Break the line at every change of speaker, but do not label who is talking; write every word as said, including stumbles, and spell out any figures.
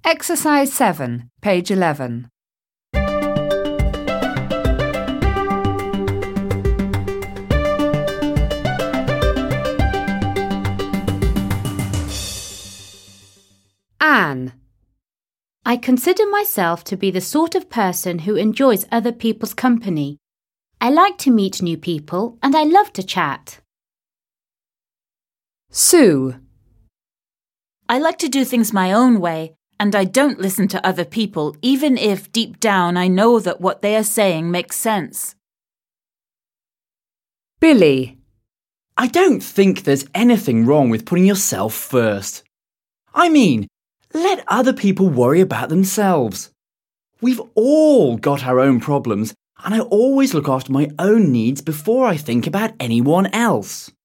Exercise seven, page eleven. Anne.
I consider myself to be the sort of person who enjoys other people's company. I like to meet new people and I love to chat.
Sue.
I like to do things my own way, and I don't listen to other people, even if deep down I know that what they are saying makes sense.
Billy.
I don't think there's anything wrong with putting yourself first. I mean, let other people worry about themselves. We've all got our own problems, and I always look after my own needs before I think about anyone else.